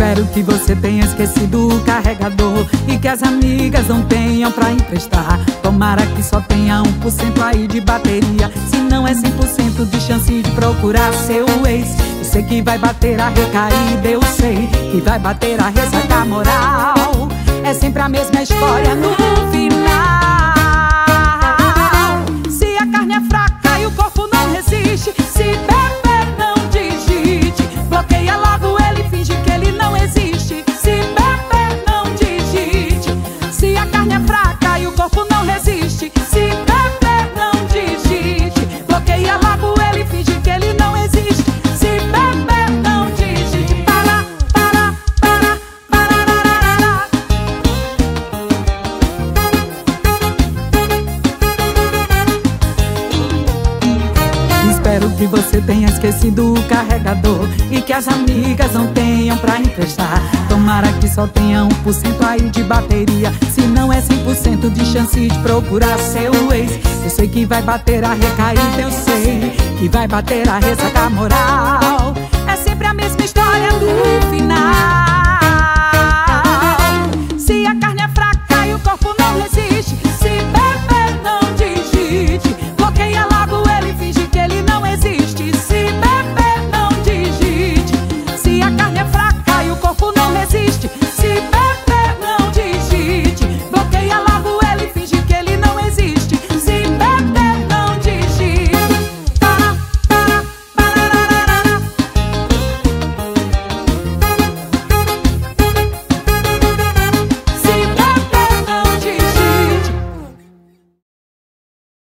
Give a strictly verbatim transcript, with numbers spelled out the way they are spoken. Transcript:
Espero que você tenha esquecido o carregador e que as amigas não tenham pra emprestar. Tomara que só tenha um por cento aí de bateria, se não é cem por cento de chance de procurar seu ex. Eu sei que vai bater a recaída, eu sei que vai bater a ressaca moral. É sempre a mesma história no final. Se a carne é fraca e o corpo não resiste, se beber não digite, bloqueia logo ele, finge que ele não existe. Se beber não digite, se a carne é fraca e o corpo não resiste, se beber não digite, bloqueia logo ele, finge que ele não existe. Se beber não digite, para, para, para, para. Espero que você tenha esquecido o carregador e que as amigas não tenham pra emprestar. Tomara que só tenha um por cento aí de bateria, se não é cem por cento de chance de procurar seu ex. Eu sei que vai bater a recaída, eu sei que vai bater a ressaca moral. É sempre a mesma história do